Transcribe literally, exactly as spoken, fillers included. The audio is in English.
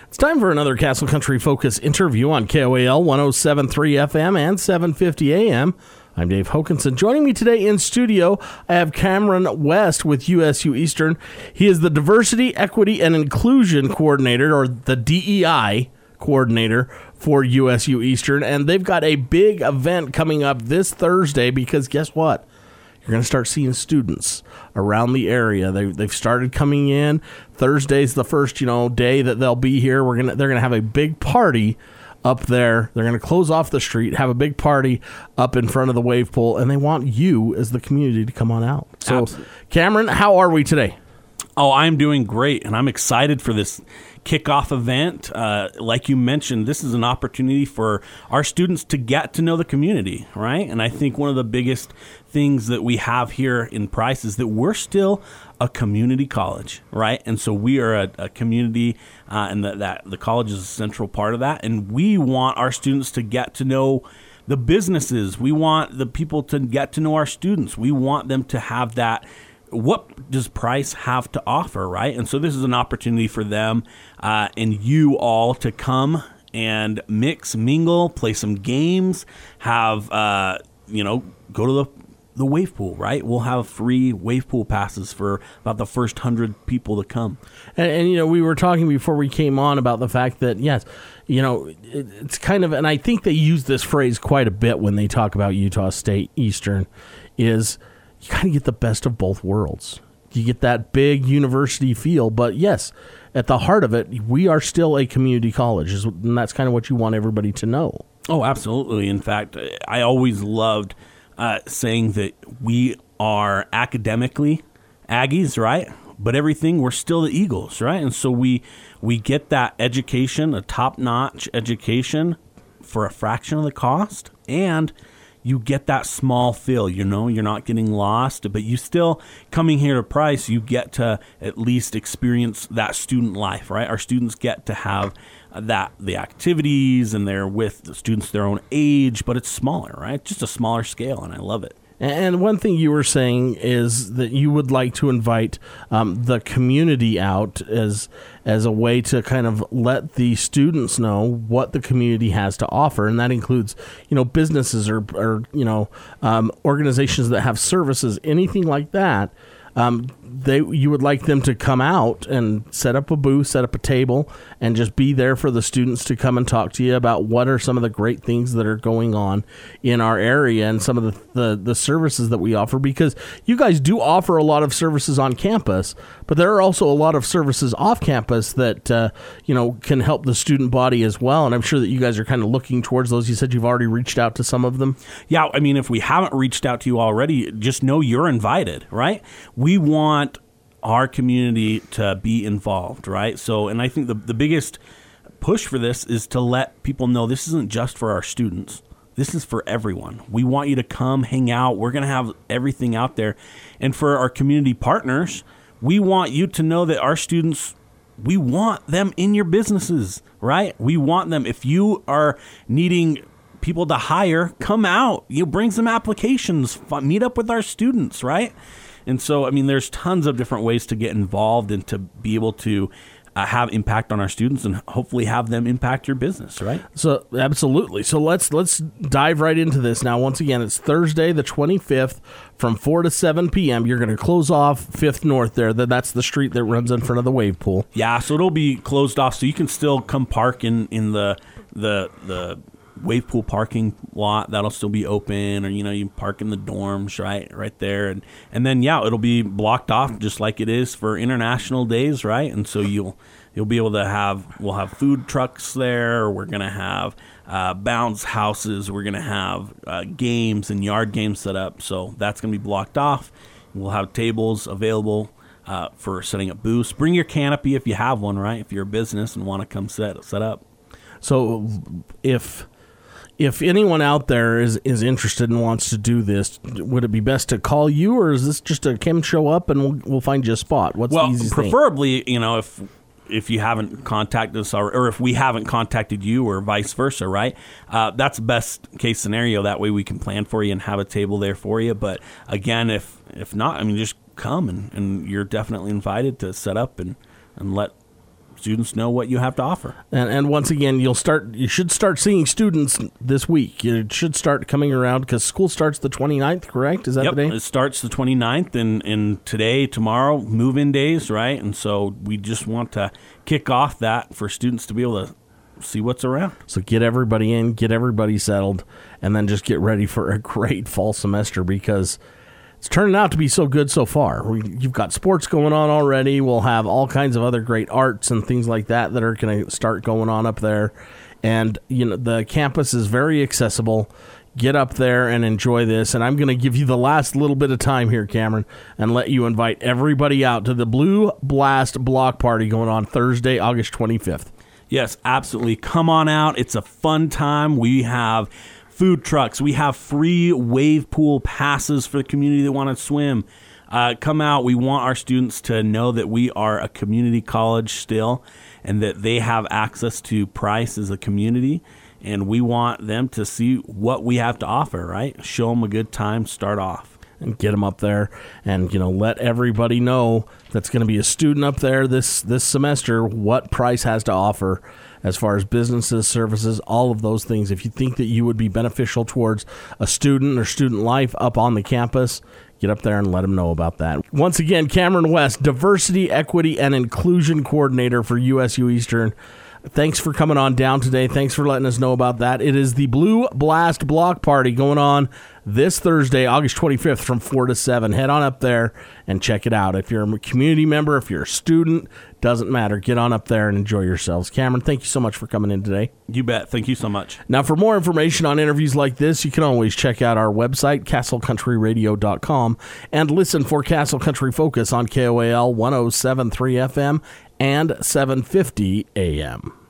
It's time for another Castle Country Focus interview on K O A L one oh seven point three F M and seven fifty A M. I'm Dave Hokanson. Joining me today in studio, I have Cameron West with U S U Eastern. He is the Diversity, Equity, and Inclusion Coordinator, or the D E I Coordinator for U S U Eastern. And they've got a big event coming up this Thursday because guess what? You're going to start seeing students around the area. They, they've started coming in. Thursday's the first, you know, day that they'll be here. We're gonna they're gonna have a big party up there. They're gonna close off the street, have a big party up in front of the wave pool, and they want you as the community to come on out. So, Absolutely. Cameron, how are we today? Oh, I'm doing great, and I'm excited for this kickoff event. Uh, like you mentioned, this is an opportunity for our students to get to know the community, right? And I think one of the biggest things that we have here in Price is that we're still a community college, right? And so we are a, a community, uh, and that, that the college is a central part of that. And we want our students to get to know the businesses. We want the people to get to know our students. We want them to have that. What does Price have to offer, right? And so this is an opportunity for them uh, and you all to come and mix, mingle, play some games, have, uh, you know, go to the the wave pool, right? We'll have free wave pool passes for about the first hundred people to come. And, and, you know, we were talking before we came on about the fact that, yes, you know, it, it's kind of, and I think they use this phrase quite a bit when they talk about Utah State Eastern, is you kind of get the best of both worlds. You get that big university feel, but yes, at the heart of it, we are still a community college, and that's kind of what you want everybody to know. Oh, absolutely. In fact, I always loved uh, saying that we are academically Aggies, right? But everything, we're still the Eagles, right? And so we we get that education, a top-notch education for a fraction of the cost, and you get that small feel, you know, you're not getting lost, but you still, coming here to Price, you get to at least experience that student life, right? Our students get to have that, the activities, and they're with the students their own age, but it's smaller, right? Just a smaller scale, and I love it. And one thing you were saying is that you would like to invite um, the community out as as a way to kind of let the students know what the community has to offer, and that includes, you know, businesses or, or you know, um, organizations that have services, anything like that. Um, they you would like them to come out and set up a booth, set up a table, and just be there for the students to come and talk to you about what are some of the great things that are going on in our area and some of the, the, the services that we offer, because you guys do offer a lot of services on campus, but there are also a lot of services off campus that uh, you know can help the student body as well, and I'm sure that you guys are kind of looking towards those. You said you've already reached out to some of them. Yeah, I mean, if we haven't reached out to you already, just know you're invited, right? We want our community to be involved, right? So, and I think the the biggest push for this is to let people know this isn't just for our students. This is for everyone. We want you to come hang out. We're going to have everything out there. And for our community partners, we want you to know that our students, we want them in your businesses, right? We want them. If you are needing people to hire, come out. You bring some applications, meet up with our students, right? And so, I mean, there's tons of different ways to get involved and to be able to uh, have impact on our students and hopefully have them impact your business, right? So, absolutely. So let's let's dive right into this now. Once again, it's Thursday, the twenty-fifth, from four to seven p.m. You're going to close off Fifth North there. That's the street that runs in front of the wave pool. Yeah, so it'll be closed off, so you can still come park in, in the the the. wave pool parking lot. That'll still be open, or you know, you park in the dorms right right there, and and then yeah, it'll be blocked off just like it is for international days, right? And so you'll you'll be able to have, we'll have food trucks there, we're gonna have uh bounce houses, we're gonna have uh, games and yard games set up, so that's gonna be blocked off. We'll have tables available uh for setting up booths. Bring your canopy if you have one, right? If you're a business and want to come set set up. So if If anyone out there is, is interested and wants to do this, would it be best to call you, or is this just a come show up and we'll we'll find you a spot? What's well, the easiest preferably, thing? you know, if if you haven't contacted us, or, or if we haven't contacted you, or vice versa, right? Uh, that's the best case scenario. That way we can plan for you and have a table there for you. But again, if if not, I mean, just come and, and you're definitely invited to set up and, and let students know what you have to offer. And, and once again, you'll start. You should start seeing students this week. It should start coming around because school starts the twenty-ninth, correct? Is that yep, the day? It starts the twenty-ninth, and, and today, tomorrow, move-in days, right? And so we just want to kick off that for students to be able to see what's around. So get everybody in, get everybody settled, and then just get ready for a great fall semester because it's turning out to be so good so far. We, you've got sports going on already. We'll have all kinds of other great arts and things like that that are going to start going on up there. And you know the campus is very accessible. Get up there and enjoy this. And I'm going to give you the last little bit of time here, Cameron, and let you invite everybody out to the Blue Blast Block Party going on Thursday, August twenty-fifth. Yes, absolutely. Come on out. It's a fun time. We have food trucks. We have free wave pool passes for the community that want to swim. Uh, come out. We want our students to know that we are a community college still and that they have access to Price as a community. And we want them to see what we have to offer, right? Show them a good time, start off. And get them up there and, you know, let everybody know that's going to be a student up there this, this semester what Price has to offer as far as businesses, services, all of those things. If you think that you would be beneficial towards a student or student life up on the campus, get up there and let them know about that. Once again, Cameron West, Diversity, Equity, and Inclusion Coordinator for U S U Eastern. Thanks for coming on down today. Thanks for letting us know about that. It is the Blue Blast Block Party going on this Thursday, August twenty-fifth from four to seven. Head on up there and check it out. If you're a community member, if you're a student, doesn't matter. Get on up there and enjoy yourselves. Cameron, thank you so much for coming in today. You bet. Thank you so much. Now, for more information on interviews like this, you can always check out our website, castle country radio dot com, and listen for Castle Country Focus on K O A L one oh seven point three F M and seven fifty A M.